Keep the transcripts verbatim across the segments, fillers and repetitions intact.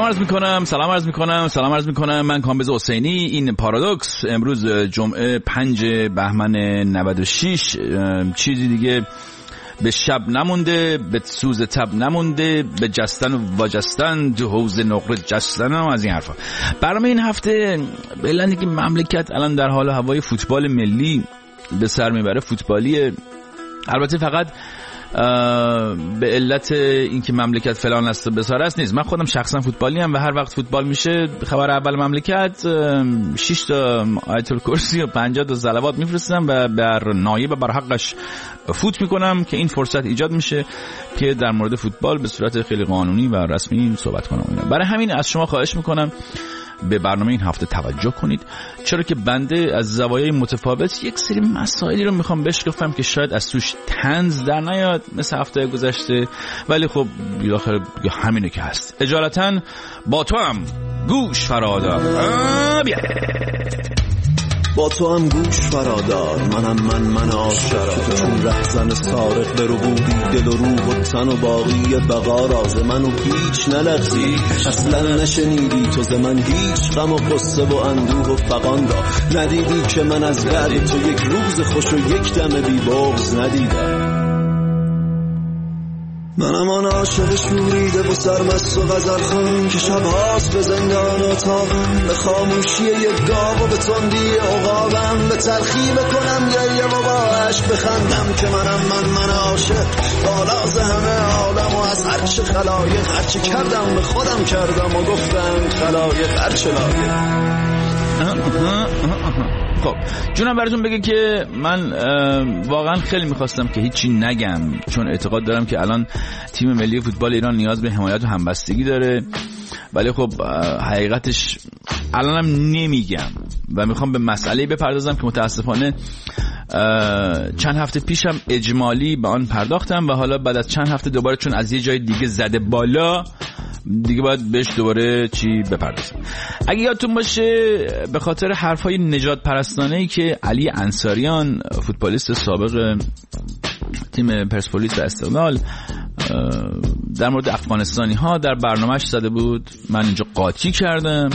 سلام عرض میکنم سلام عرض میکنم سلام عرض میکنم من کامبیز حسینی. این پارادوکس امروز جمعه پنج بهمن نود و شش. چیزی دیگه به شب نمونده، به سوز تب نمونده، به جستن و واجستن تو حوض نقره جستن و از این حرفا. برنامه این هفته بلندی که مملکت الان در حال هوای فوتبال ملی به سر میبره، فوتبالیه. البته فقط به علت اینکه مملکت فلان است بسار است نیست. من خودم شخصا فوتبالی ام و هر وقت فوتبال میشه خبر اول مملکت شش تا آیت الکرسی و پنجاه تا صلوات میفرستم و بر نایب و بر حقش فوت میکنم که این فرصت ایجاد میشه که در مورد فوتبال به صورت خیلی قانونی و رسمی صحبت کنم. برای همین از شما خواهش میکنم به برنامه این هفته توجه کنید، چرا که بنده از زوایای متفاوت یک سری مسائلی رو میخوام بشکافم که شاید از توش طنز در نیاد مثل هفته گذشته، ولی خب بالاخره همینه که هست. اجالتا با تو هم گوش فرادار. بیا با تو هم گوش فرادار، منم من من عاشق، چون رهزن سارق برو بودی دل و روح و تن و باقی بقا راز منو هیچ نلغزی. اصلا نشنیدی تو ز من هیچ غم و قصه و اندوه و فقان را، ندیدی که من از بعد تو یک روز خوش و یک دم بی بغض ندیدم. منم آن عاشق شوریده و سرمست و غزل خوان که شبهاست به زندان اتاقم، به خاموشی یک گاو و به تندی عقابم، به تلخی بکنم گریه و با عشق بخندم که منم من من عاشق بالاز همه عالم و از هرچه خلایق هرچه کردم به خودم کردم و گفتم خلایق هرچه لایق. خب جونم براتون بگه که من واقعا خیلی میخواستم که هیچی نگم، چون اعتقاد دارم که الان تیم ملی فوتبال ایران نیاز به حمایت و همبستگی داره، ولی خب حقیقتش الانم نمیگم و میخوام به مسئله بپردازم که متاسفانه چند هفته پیشم اجمالی به آن پرداختم و حالا بعد از چند هفته دوباره چون از یه جای دیگه زده بالا دیگه باید بهش دوباره چی بپردازم. اگه یادتون باشه به خاطر حرفای نجات پرستانه‌ای که علی انصاریان فوتبالیست سابق تیم پرسپولیس و استقلال در مورد افغانستانی ها در برنامهش زده بود، من اینجا قاطی کردم.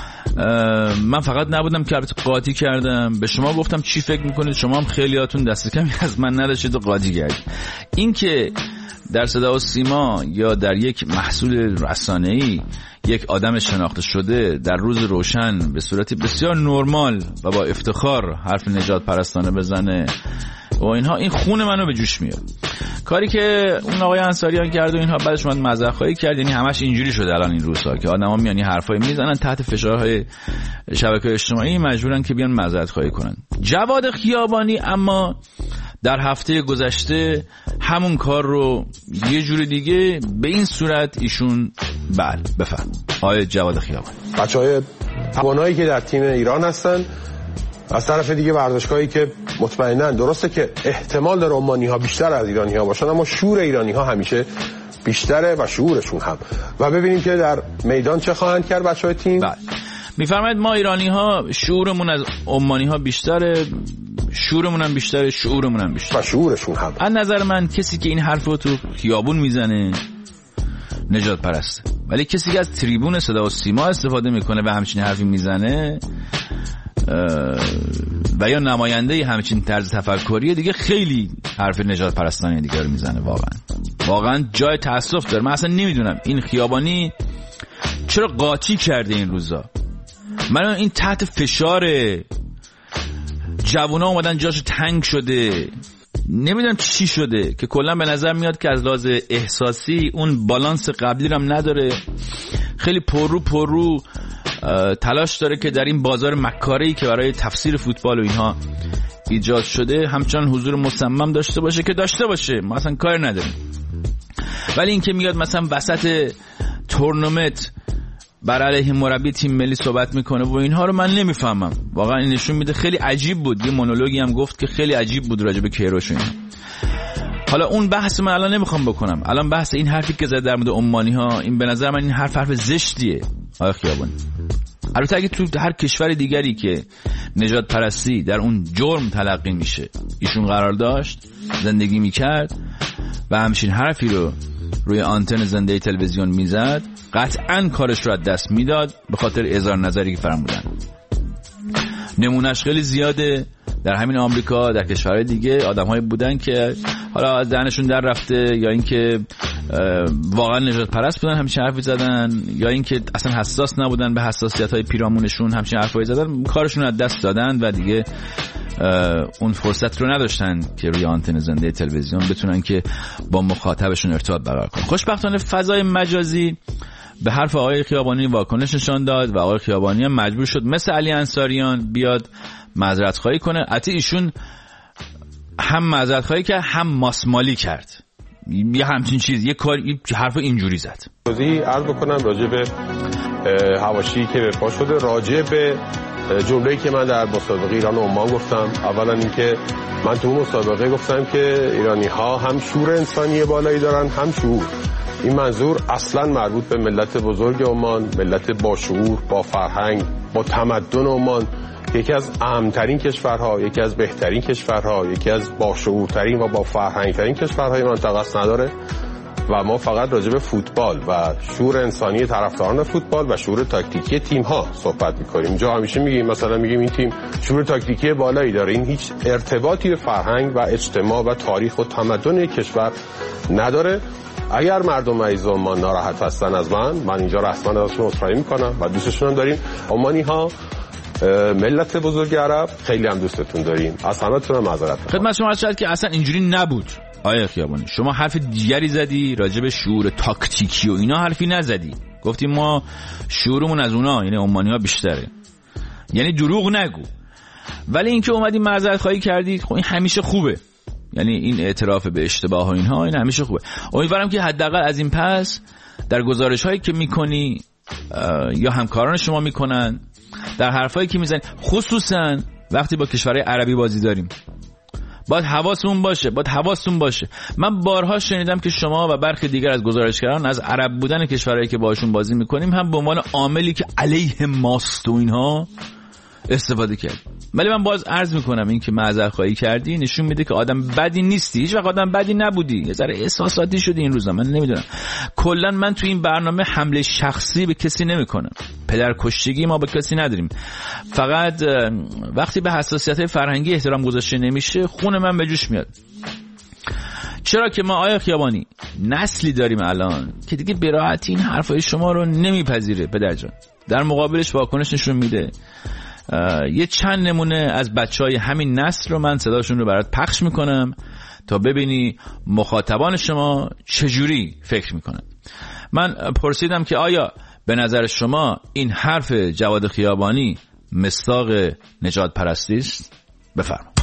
من فقط نبودم که البته قاطی کردم، به شما گفتم چی فکر میکنید، شما هم خیلیاتون دست کمی از من نداشتید و قاطی کردید. این که در صدا و سیما یا در یک محصول رسانه‌ای یک آدم شناخته شده در روز روشن به صورتی بسیار نرمال و با افتخار حرف نجات پرستانه بزنه و اینها، این خون منو به جوش میاد. کاری که اون آقای انصاریان کرد و اینها بعدش اومد معذرخواهی کرد، یعنی همش اینجوری شده الان این روزها که آدما میان یه حرفایی میزنن تحت فشارهای شبکه‌های اجتماعی مجبورن که بیان معذرتخواهی کنن. جواد خیابانی اما در هفته گذشته همون کار رو یه جور دیگه به این صورت ایشون بله بفرم آقای جواد خیابانی. بچهای توانایی که در تیم ایران هستن، از طرف دیگه ورزشگاهی که مطمئناً درسته که احتمال داره عمانی ها بیشتر از ایرانی ها باشن، اما شعور ایرانی ها همیشه بیشتره و شعورشون هم. و ببینیم که در میدان چه خواهند کرد بچهای تیم. بله میفرمایید ما ایرانی ها شعورمون از عمانی ها بیشتره، شعورمون هم بیشتره، شعورمون هم بیشتره و شعورشون هم. از نظر من کسی که این حرف رو تو خیابون میزنه نجات پرسته، ولی کسی که از تریبون صدا و سیما استفاده میکنه و همچین حرفی میزنه و یا نماینده همچین طرز تفکریه دیگه خیلی حرف نجات پرستانه دیگه رو میزنه. واقعا واقعا جای تأسف داره. من اصلا نمیدونم این خیابانی چرا قاطی کرده این روزا. من این تحت فشار جوونا اومدن جاشو تنگ شده، نمیدونم چی شده که کلا به نظر میاد که از لحاظ احساسی اون بالانس قبلی رو هم نداره، خیلی پررو پررو تلاش داره که در این بازار مکاره‌ای که برای تفسیر فوتبال و اینها ایجاد شده همچنان حضور مصمم داشته باشه که داشته باشه، ما اصلا کار نداریم. ولی این که میاد مثلا وسط تورنمنت بر علیه مربی تیم ملی صحبت میکنه و اینها رو من نمیفهمم. واقعا این نشون میده خیلی عجیب بود. یه مونولوگی هم گفت که خیلی عجیب بود راجع به کیروش و اینا. حالا اون بحث من الان نمیخوام بکنم. الان بحث این حرفی که زد در مورد عمانی ها، این به نظر من این حرف حرف زشتیه آقای خیابانی. البته اگه تو هر کشور دیگری که نجات پرستی در اون جرم تلقی میشه ایشون قرار داشت، زندگی میکرد و همچین حرفی رو روی آنتن زنده تلویزیون میزد قطعاً کارش رو از دست میداد به خاطر اظهار نظری که فرمودن. نمونهش خیلی زیاده در همین آمریکا، در کشورهای دیگه آدم‌هایی بودن که حالا از دهنشون در رفته یا اینکه واقعا نجات پرست بودن همچین حرفی زدن یا اینکه اصلا حساس نبودن به حساسیت‌های پیرامونشون همچین حرفایی زدن، کارشون از دست دادن و دیگه اون فرصت رو نداشتن که روی آنتن زنده تلویزیون بتونن که با مخاطبشون ارتباط برقرار کنن. خوشبختانه فضای مجازی به حرف آقای خیابانی واکنش نشان داد و آقای خیابانی هم مجبور شد مثل علی انصاریان بیاد معذرت خواهی کنه. البته ایشون هم معذرت خواهی کرد هم ماسمالی کرد، یه همچین چیز، یه کار، یه حرف اینجوری زد. توضیح عرض بکنم راجع به حواشی که به پا شده، راجع به جمله‌ای که من در مسابقه ایران و عمان گفتم. اولا اینکه من تو مسابقه گفتم که ایرانی‌ها هم شور انسانی بالایی دارن هم شعور. این منظور اصلا مربوط به ملت بزرگ عمان، ملت با شعور، با فرهنگ، با تمدن عمان، یکی از اهمترین کشورها، یکی از بهترین کشورها، یکی از با شعورترین و با فرهنگترین کشورهای منطقه است نداره. و ما فقط راجع به فوتبال و شعور انسانی طرفداران فوتبال و شعور تاکتیکی تیم‌ها صحبت می‌کنیم. اینجا همیشه میگیم مثلا میگیم این تیم شعور تاکتیکی بالایی داره، این هیچ ارتباطی به فرهنگ و اجتماع و تاریخ و تمدن کشور نداره. اگر مردم عزیز عمان ناراحت هستن از من، من اینجا رسما ازشون عذرخواهی می‌کنم و دوستشون هم داریم. عمانی‌ها ملت بزرگ عرب خیلی هم دوستتون داریم. از همتون معذرت می‌خوام. خدمت شما عرض که اصلا اینجوری نبود. آیه خیابانی شما حرف دیگری زدی راجع به شعور تاکتیکی و اینا حرفی نزدی. گفتی ما شعورمون از اونا یعنی عمانی‌ها بیشتره. یعنی دروغ نگو. ولی اینکه اومدی معذرت خواهی کردی خب این همیشه خوبه. یعنی این اعتراف به اشتباه و اینها این همیشه خوبه. امیدوارم که حداقل از این پس در گزارش‌هایی که می‌کنی یا همکاران شما می‌کنن، در حرفایی که می‌زنی، خصوصا وقتی با کشورهای عربی بازی داریم، باید حواسمون باشه، باید حواستون باشه. من بارها شنیدم که شما و برخی دیگر از گزارشگران از عرب بودن کشورهایی که باشون بازی میکنیم هم به عنوان عاملی که علیه ماست و اینها استفاده کرد. ولی من باز عرض میکنم این که معذرت خواهی کردی نشون میده که آدم بدی نیستی، هیچ وقت آدم بدی نبودی، یه ذره احساساتی شدی این روزا. من نمیدونم، کلا من تو این برنامه حمله شخصی به کسی نمیکنم، پدر کشتگی ما به کسی نداریم. فقط وقتی به حساسیت فرهنگی احترام گذاشته نمیشه خون من به جوش میاد. چرا که ما آیه خیابانی نسلی داریم الان که دیگه به راحتی این حرفای شما رو نمیپذیره پدر جان، در مقابلش واکنش نشون میده. یه چند نمونه از بچهای همین نسل رو من صداشون رو برات پخش میکنم تا ببینی مخاطبان شما چجوری فکر میکنن. من پرسیدم که آیا به نظر شما این حرف جواد خیابانی مصداق نجات پرستی است؟ بفرمایید.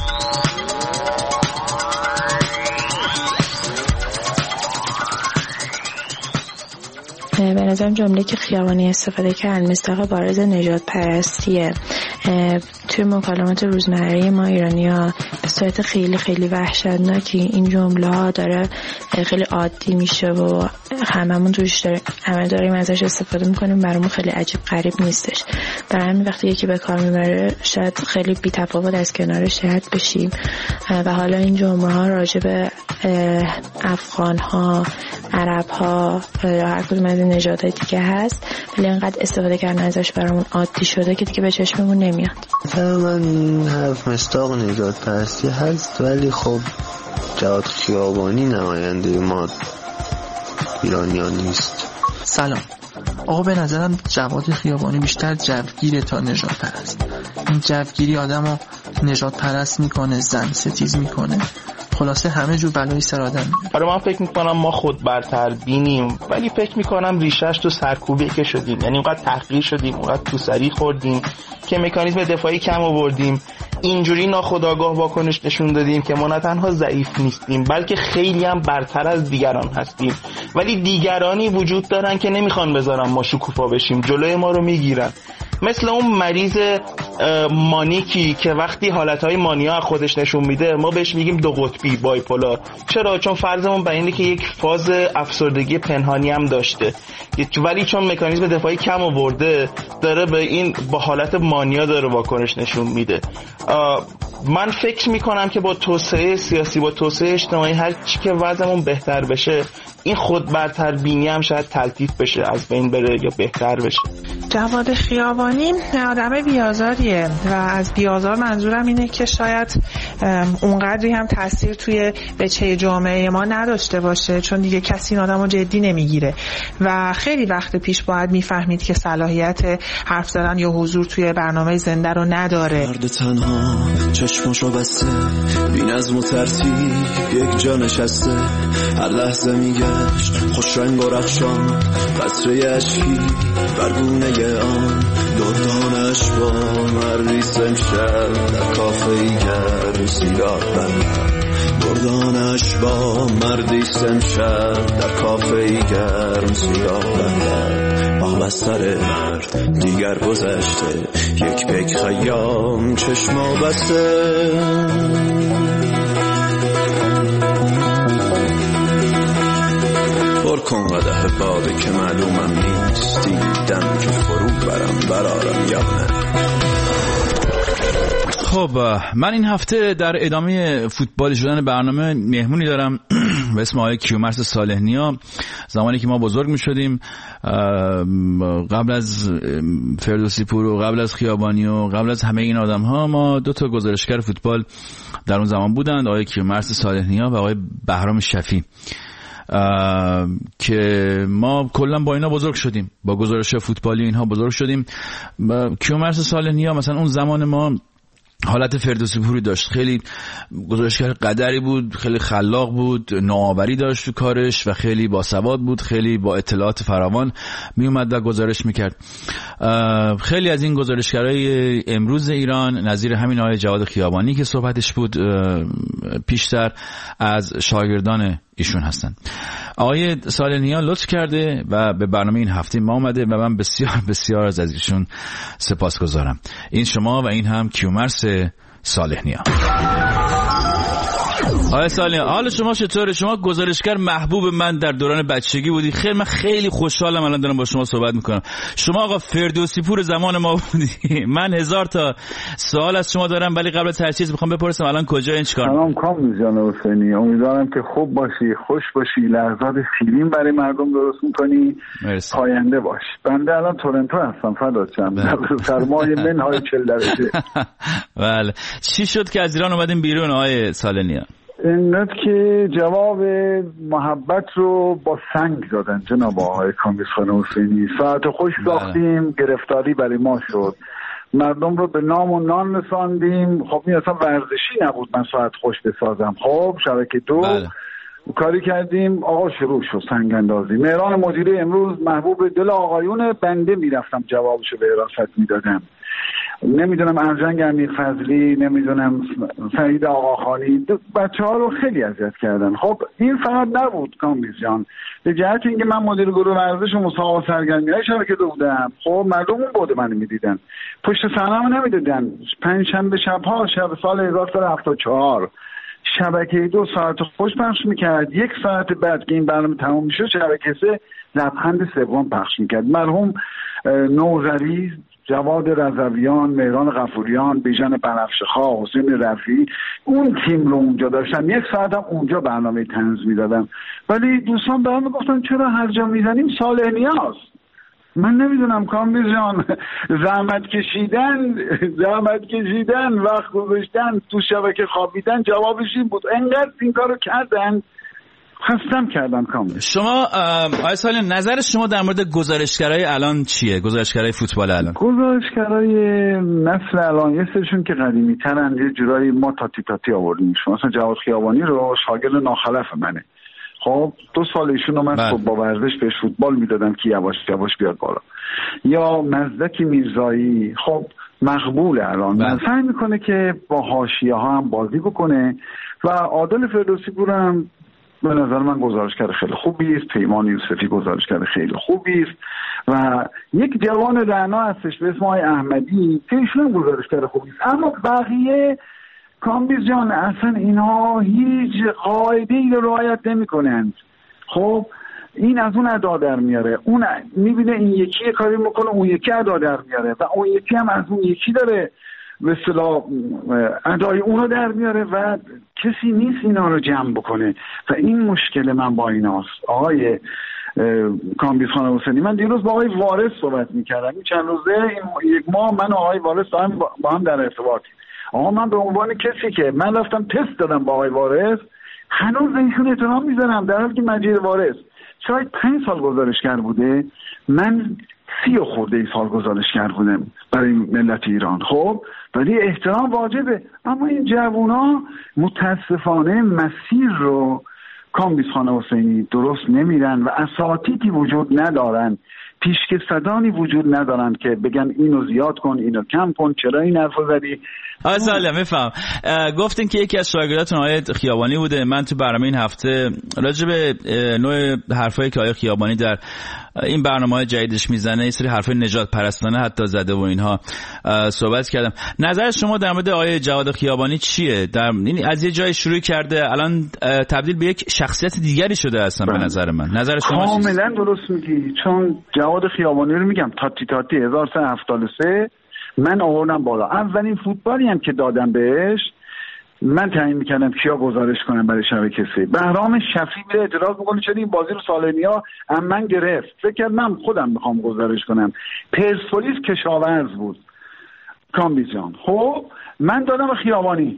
به نظرم جمله که خیابانی استفاده کرد مصداق بارز نجات پرستیه. توی مکالمات روزمره ما ایرانی‌ها به صورت خیلی خیلی وحشتناکی این جمله ها داره خیلی عادی میشه و هممون توش داره همه داریم ازش استفاده میکنیم، برامون خیلی عجیب غریب نیستش. برای همین وقتی یکی به کار میبره شاید خیلی بی تفاوت از کنارش رد بشیم و حالا این جمله ها راجع به افغان ها، عرب ها یا هر کدوم از این نژادهای دیگه هست، ولی اینقدر استفاده کردن ازش برامون عادی شده که دیگه به چشممون نمیاد. من این حرف مصداق نجات پرستی هست، ولی خب جواد خیابانی نماینده ما ایرانیان نیست. سلام آقا، به نظرم جواد خیابانی بیشتر جوگیره تا نجات پرست. این جوگیری آدمو نجات پرست میکنه، زن ستیز میکنه، خلاصه همه جور بلایی سر آدم میاد. آره من فکر میکنم ما خود برتر بینیم، ولی فکر میکنم ریشش تو سرکوبی که شدیم، یعنی اونقدر تحقیر شدیم، اونقدر تو سری خوردیم که مکانیزم دفاعی کم آوردیم، اینجوری ناخودآگاه واکنش نشون دادیم که ما نه تنها ضعیف نیستیم بلکه خیلی هم برتر از دیگران هستیم، ولی دیگرانی وجود دارن که نمیخوان بذارن ما شکوفا بشیم، جلوی ما رو میگیرن. مثل اون مریض مانیکی که وقتی حالتهای مانیا خودش نشون میده ما بهش میگیم دو قطبی بایپولار. چرا؟ چون فرضمون بر اینه که یک فاز افسردگی پنهانی هم داشته، ولی چون مکانیزم دفاعی کم آورده داره به این با حالت مانیا داره واکنش نشون میده. من فکر میکنم که با توسعه سیاسی، با توسعه اجتماعی، هر چی که وضعمون بهتر بشه این خود برتر بینی هم شاید تلطیف بشه، از بین بره یا بهتر بشه. جواد خیابانی آدم بیازاریه و از بیازار منظورم اینه که شاید اونقدری هم تاثیر توی بچه جامعه ما نداشته باشه، چون دیگه کسی این آدمو جدی نمیگیره و خیلی وقت پیش باید میفهمید که صلاحیت حرف زدن یا حضور توی برنامه زنده رو نداره. مرد تنها چشمشو بسته، بی‌نظم و ترتیب یک جا نشسته، هر لحظه میگشت خوش رنگ و رخشان، قطره اشکی برگونه آن دردانش با مردی سمشب در کافه‌ای گرم سیگار بندم، دردانش با مردی سمشب در کافه‌ای گرم سیگار بندم، آه بستر مرد دیگر گذشته، یک پیک خیام چشما بسته. پر کن قدح باده که معلومم نیست دیدم که فرو برم برارم یا نه. خب من این هفته در ادامه فوتبال شدن برنامه مهمونی دارم به اسم آقای کیومرث صالح نیا. زمانی که ما بزرگ می شدیم، قبل از فردوسی پور و قبل از خیابانی و قبل از همه این آدم ها، ما دو تا گزارشگر فوتبال در اون زمان بودند، آقای کیومرث صالح نیا و آقای بهرام شفیع، که ما کلا با اینا بزرگ شدیم، با گزارش فوتبالی اینها بزرگ شدیم. کیومرث صالح نیا مثلا اون زمان ما حالت فردوسی پوری داشت، خیلی گزارشگر قدری بود، خیلی خلاق بود، نوآوری داشت تو کارش و خیلی باسواد بود، خیلی با اطلاعات فراوان می اومد و گزارش میکرد. خیلی از این گزارشگرای امروز ایران نظیر همین آقای جواد خیابانی که صحبتش بود پیشتر از شاگردان ایشون هستن. آقای صالح نیا لطف کرده و به برنامه این هفته ما اومده و من بسیار بسیار از ایشون سپاسگزارم. این شما و این هم کیومرث صالح نیا. آقای صالح نیا، حال شما چطوره؟ شما گزارشگر محبوب من در دوران بچگی بودی. خیلی من خیلی خوشحالم الان دارم با شما صحبت میکنم. شما آقا فردوسی پور زمان ما بودی. من هزار تا سوال از شما دارم ولی قبل از هر چیز میخوام بپرسم الان کجا این چیکار؟ سلام کامل جان حسینی، امیدوارم که خوب باشی، خوش باشی، لحظات شیرین برای مردم درست میکنی، پاینده باش. بنده الان تورنتو هستم، فدات شم، در سرمای منهای چهل درجه. بله، چی شد که از ایران اومدیم بیرون آقای صالح نیا؟ اینت که جواب محبت رو با سنگ دادن جناب آقای کامبیز خان حسینی. ساعت خوش ساختیم، گرفتاری برای ما شد، مردم رو به نام و نان رساندیم. خب این اصلا ورزشی نبود من ساعت خوش بسازم. خب شبکه دو بله. کاری کردیم، آقا شروع شد سنگ اندازی. مهران مدیری امروز محبوب دل آقایون، بنده میرفتم جوابشو به حراست میدادم. نمیدونم ارجنگ امیر فضلی، نمیدونم سعید آقاخانی، بچه ها رو خیلی اذیت کردن. خب این فقط نبود کامبیز جان، به جهت اینکه من مدیر گروه ورزش و مسابقات سرگرمی های شبکه دو بودم، خب مردم اون بود منو میدیدن، پشت صحنه‌مو نمیدیدن. پنجشنبه شب‌ها شب سال هزار و سیصد و هفتاد و چهار شبکه دو ساعت خوش پخش میکرد، یک ساعت بعد که این برنامه تمام میشد شبکه سه لبخند سوم پخش میکرد. مرحوم نوذری، جواد رضویان، مهران غفوریان، بیژن بنفشه‌خواه، حسین رفیعی اون تیم رو اونجا داشتم. یک ساعت هم اونجا برنامه طنز میدادم، ولی دوستان به من میگفتن چرا هر جا میزنیم صالح نیاست. من نمیدونم کامبیز جان، زحمت کشیدن زحمت کشیدن وقت گذاشتن تو شبکه خوابیدن جوابش این بود. انقدر این کارو کردن خستم کردن کامل. شما آقای صالح نظر شما در مورد گزارشگرای الان چیه؟ گزارشگرای فوتبال الان؟ گزارشگرای نسل الان یه سرشون که قدیمی ترن، یه جورایی ما تاتی تاتی آوردیم. شما مثلا جواد خیابانی رو شاگرد ناخلف منه. خب دو سال ایشون رو من خب با ورزش بهش فوتبال میدادم که یواش یواش بیاد بالا. یا مزدک میرزایی خب مقبول الان من سعی میکنه که با حاشیه ها هم بازی بکنه و عادل فردوسی پورم به نظر من گزارشگر خیلی خوبی است. پیمان یوسفی گزارشگر خیلی خوبی است و و یک جوان رعنا هستش به اسم آقای احمدی که ایشون گزارشگر خوبی است، اما بقیه کامبیز جان اصلا اینا هیچ قاعده ای رو رعایت نمی کنند. خب این از اون ادا در میاره، اون میبینه این یکی کاری میکنه اون یکی ادا در میاره و اون یکی هم از اون یکی داره به اصطلاح ادای اونو در میاره و کسی نیست اینا رو جمع بکنه و این مشکل من با ایناست. آقای کامبیز خان حسینی، من دیروز با آقای وارث صحبت میکردم این چند روزه، این یک ماه من و آقای وارث با هم در ارتباطیم. آقا من به عنوان کسی که من رفتم تست دادم با آقای وارث هنوز ایشون احترام میذارم، در حالی که مجید وارث شاید پنج سال گزارشگر بوده، من سی و خورده ای سال گزارشگر بودم برای ملت ایران. خب ولی احترام واجبه، اما این جوونا متاسفانه مسیر رو کامبیز خان حسینی درست نمیرن و اساتیدی وجود ندارن، پیشکسوتانی وجود ندارن که بگن اینو زیاد کن اینو کم کن، چرا این حرفو زدی. آقای سالم میفهم گفتین که یکی از شاگرداتون آقای خیابانی بوده. من تو برنامه این هفته راجع به نوع حرفایی که آقای خیابانی در این برنامه‌های جدیدش میزنه، یه سری حرفای نجات پرستانه حتی زده و اینها صحبت کردم. نظر شما در مورد آقای جواد خیابانی چیه؟ در این از یه جای شروع کرده الان تبدیل به یک شخصیت دیگری شده اصلا به نظر من. نظر شما چیه؟ کاملا درست میگی، چون جواد خیابانی رو میگم تاتی تاتی هزار و سیصد و هفتاد و سه من آوردم بالا. اولین فوتبالی هم که دادم بهش من تعیین میکردم کیا گزارش کنم برای شبکه سه. بهرام شفیعی به اعتراض میکنه چرا این بازی رو سالنیا هم من گرفت، فکر کردم من خودم میخوام گزارش کنم. پرسپولیس کشاورز بود کامبیز جان، خب من دادم به خیابانی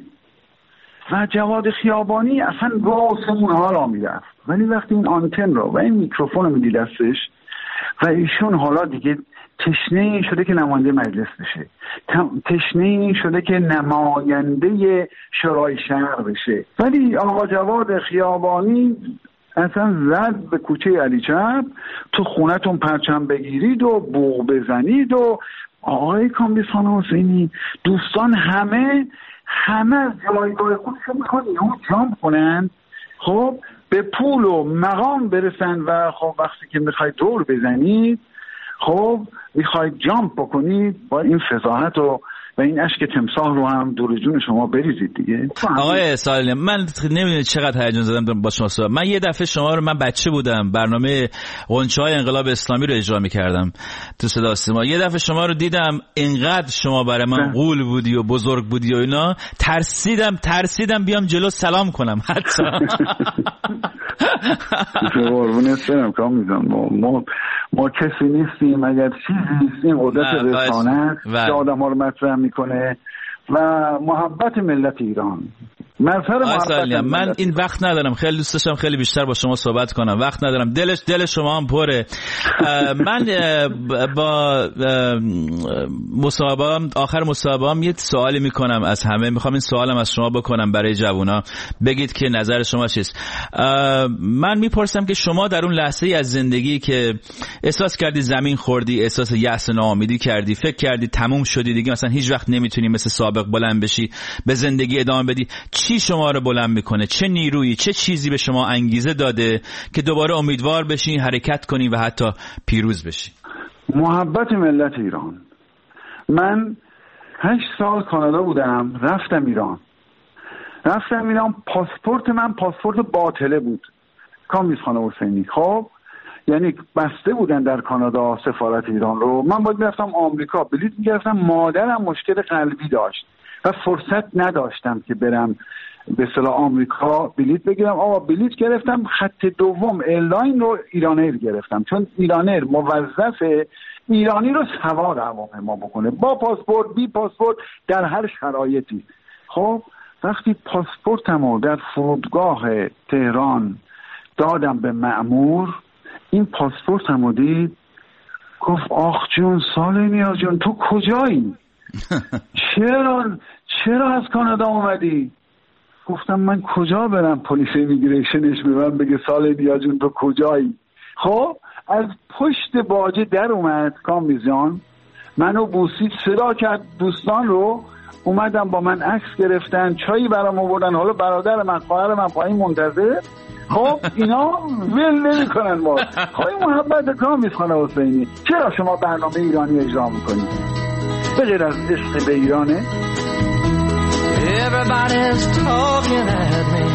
و جواد خیابانی اصلا راسمون ها را میرفت، ولی وقتی این آنتن رو و این میکروفون رو میدی دستش و ایشون حالا دیگه تشنه این شده که نماینده مجلس بشه، تشنه این شده که نماینده شورای شهر بشه، ولی آقا جواد خیابانی اصلا زد به کوچه علی چپ تو خونتون پرچم بگیرید و بوق بزنید و آقای کامبیز خان حسینی دوستان همه همه از جایگاه خودشون میخوان یهو جامپ کنن، خب به پول و مقام برسن و خب وقتی که میخواید دور بزنید، خب میخواید جامپ بکنید با این فضاحت و و این اشک تمساح رو هم دور جون شما بریزید دیگه. آقای سالم من نمیدونید چقدر هیجان زدم با شما صحبت. من یه دفعه شما رو من بچه بودم برنامه غنچه‌های انقلاب اسلامی رو اجرا می‌کردم تو صدا سیما، یه دفعه شما رو دیدم اینقدر شما برای من قول بودی و بزرگ بودی و اینا، ترسیدم ترسیدم بیام جلو سلام کنم حتی. قربونت برم کام میذارم ما, ما ما کسی نیستیم، اگر چیزی نیستیم قدرت رسانه که آدم‌ها رو مطرح میکنه و محبت ملت ایران. من این وقت ندارم، خیلی دوست داشتم خیلی بیشتر با شما صحبت کنم، وقت ندارم. دلش دل شما هم پره. من با مصاحبه‌ام آخر مصاحبه‌ام یه سوالی میکنم از همه، میخوام این سوالم از شما بکنم برای جوونا، بگید که نظر شما چیست. من میپرسم که شما در اون لحظه ای از زندگی که احساس کردی زمین خوردی، احساس یأس و ناامیدی کردی، فکر کردی تموم شدی دیگه، مثلا هیچ وقت نمیتونی مثل سابق بلند بشی، به زندگی ادامه بدی، چی شما رو بلند میکنه؟ چه نیرویی، چه چیزی به شما انگیزه داده که دوباره امیدوار بشی، حرکت کنی و حتی پیروز بشی؟ محبت ملت ایران. من هشت سال کانادا بودم، رفتم ایران رفتم ایران پاسپورت من پاسپورت باطله بود کامبیز خان حسینی. خب یعنی بسته بودن در کانادا سفارت ایران رو، من باید میرفتم آمریکا بلیط میگرفتم، مادرم مشکل قلبی داشت و فرصت نداشتم که برم به اصطلاح آمریکا بلیط بگیرم. آقا بلیط گرفتم، خط دوم ایرلاین رو ایرانیر گرفتم، چون ایرانیر موظف ایرانی رو سوار هواپیما بکنه با پاسپورت بی پاسپورت در هر شرایطی. خب وقتی پاسپورتمو در فرودگاه تهران دادم به مأمور، این پاسپورتمو دید گفت آخ جون سالمی جون تو کجایی؟ چرا چرا از کانادا اومدی؟ گفتم من کجا برم، پلیس ایمیگریشنش به من بگه سالمی جون تو کجایی؟ خب از پشت باجه در اومد کامبیز جان، منو بوسید، صدا کرد دوستان رو، اومدن با من عکس گرفتن، چایی برام آوردن. حالا برادر من، خواهر من پایین منتظر. خب اینا ول نمی‌کنن ما. خب این محبت کامیس خان حسینی. چرا شما برنامه ایرانی اجرا می‌کنید به غیر از عشق به ایرانه؟ Everybody's talking at me.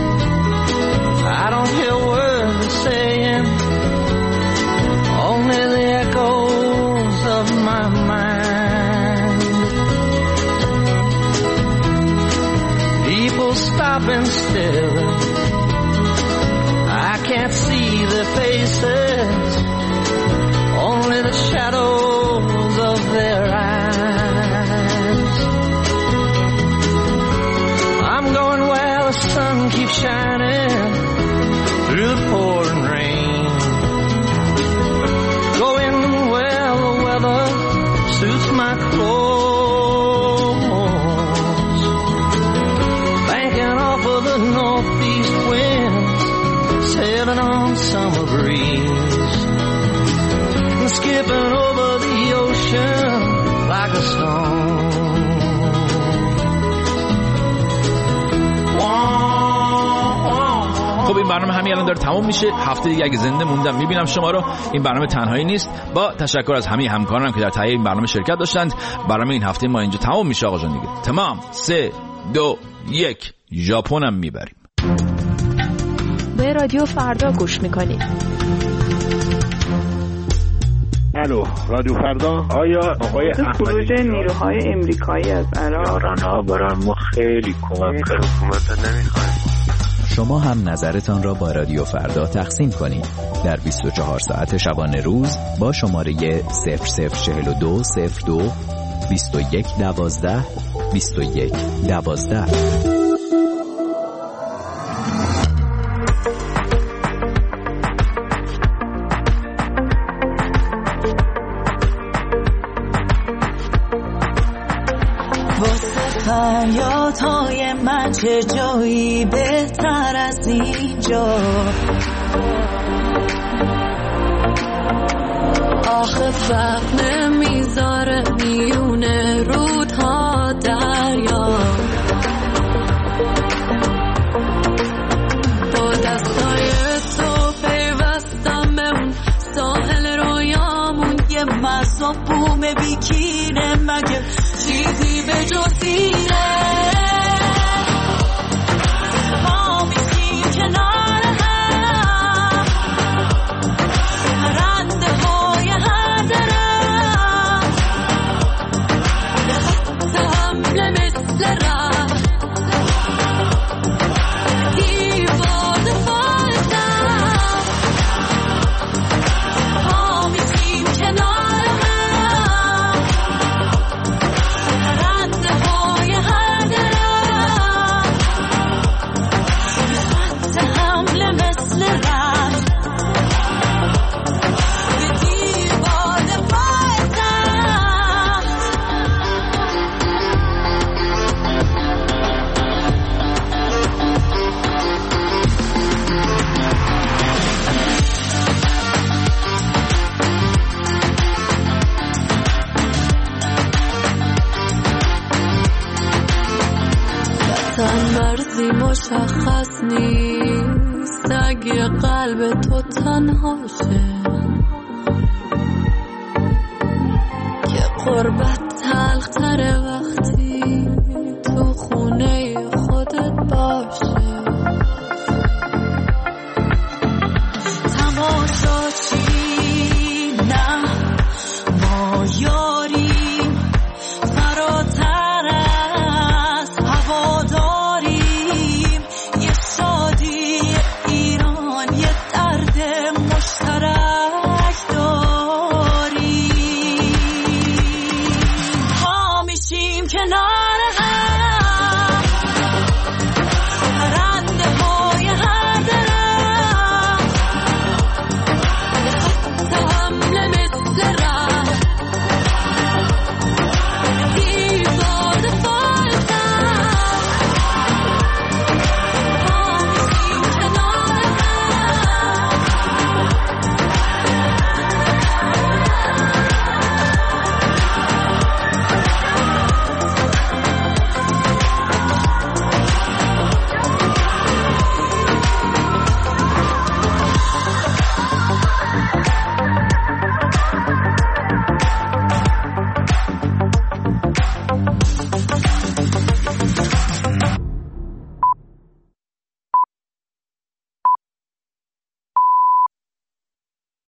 I don't hear words they're saying, only the echoes of my mind. People stopping still, I can't see their faces, only the shadows of their eyes. I'm going where the sun keeps shining through the pouring rain, going where the weather suits my clothes, banking off of the northeast winds, sailing on summer breeze, and skipping over the ocean like a stone. خب این برنامه همین الان داره تموم میشه. هفته دیگه اگه زنده موندم میبینم شما رو. این برنامه تنهایی نیست. با تشکر از همه همکارانم که در تهیه این برنامه شرکت داشتند. برنامه این هفته ما اینجا تموم میشه آقا جان دیگه. تمام. سه دو یک ژاپنم میبریم. به رادیو فردا گوش میکنید. الو رادیو فردا. آیا آقای خروج نیروهای امریکایی از عراق یارانها برای ما خیلی کمک کرد. حکومت نمیخوایم. شما هم نظرتان را با رادیو فردا تقسیم کنید در بیست و چهار ساعت شبانه روز با شماره صفر صفر چهل و دو صفر دو بیست و یک دوازده بیست و یک دوازده. فریادهای من چه جایی بهتر از اینجا، آخه فرق نمیذاره میونه رودها دریا، با دستای تو پیوستم به اون ساحل رویامون، یه مرزا بوم بیکینه مگه چیزی به جز اینه. ما میشیم کنار هم، رنده های هر درم، یه خط حمله مثل رم، دیوار فایدم. ما میشیم کنار هم، مرزی مشخص نیست اگه قلب تو تنهاشه، که قربت تلخ تره وقت